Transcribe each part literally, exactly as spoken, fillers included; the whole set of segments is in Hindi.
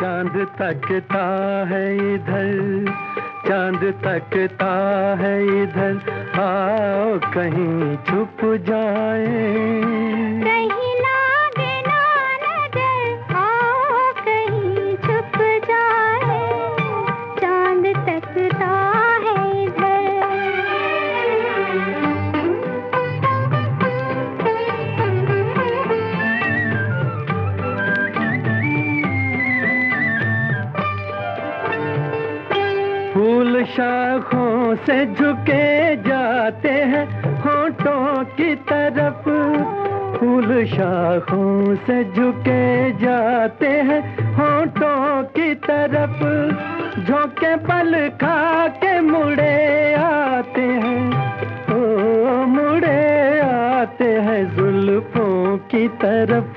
चांद तकता है इधर, चांद तकता है इधर, आओ कहीं छुप जाए। कहीं लागे ना नजर, आओ कहीं छुप जाए। चांद तकता है इधर। फूल शाखों से झुके जाते हैं होठों की तरफ, फूल शाखों से झुके जाते हैं होठों की तरफ, झोंके पल खा के मुड़े आते हैं, ओ मुड़े आते हैं जुल्फों की तरफ।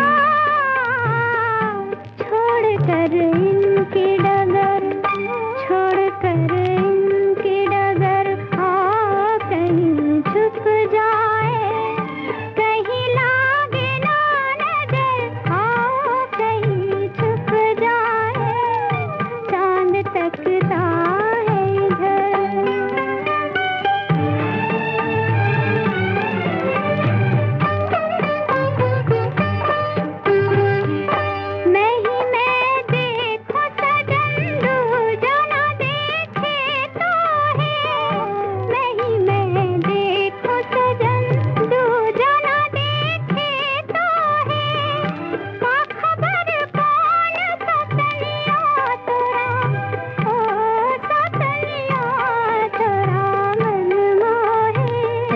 छोड़ कर इनकी डगर, छोड़ कर इनकी डगर, आओ कहीं छुप जाए। कहीं लागे ना नजर, आओ कहीं छुप जाए। चांद तकता है इधर। मैं ही मैं देखो सजन, दूजा ना देखे तो है। मैं ही मैं देखो सजन, दूजा ना देखे तो है। का खबर कौन सतलिया तोरा, ओ सतलिया तोरा मन मोहे।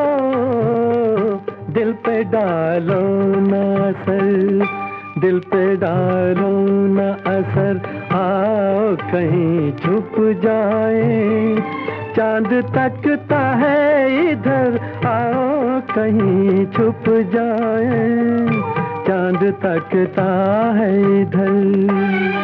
ओ दिल पे डालो ना असर, दिल पे डालो ना असर, आओ कहीं छुप जाए। चांद तकता है इधर, आओ कहीं छुप जाए। चांद तकता है इधर।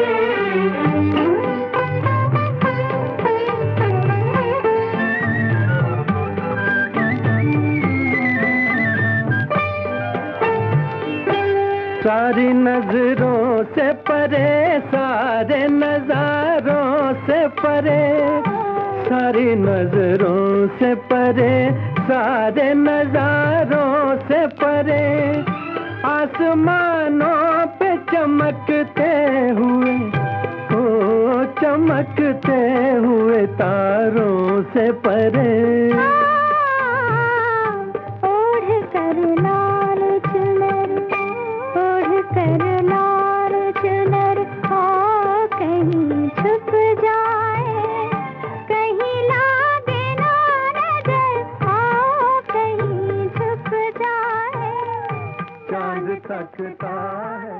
सारी नजरों से परे, सारे नजारों से परे, सारी नजरों से परे, सारे नजारों से परे, आसमानों पे चमकते हुए, ओ चमकते हुए तारों से परे। ओढ़ कर लाल चुनर, ओढ़ कर लाल चुनर, आओ कहीं छुप जाए। कहीं लागे ना नजर, आओ कहीं छुप जाए। चांद तकता है।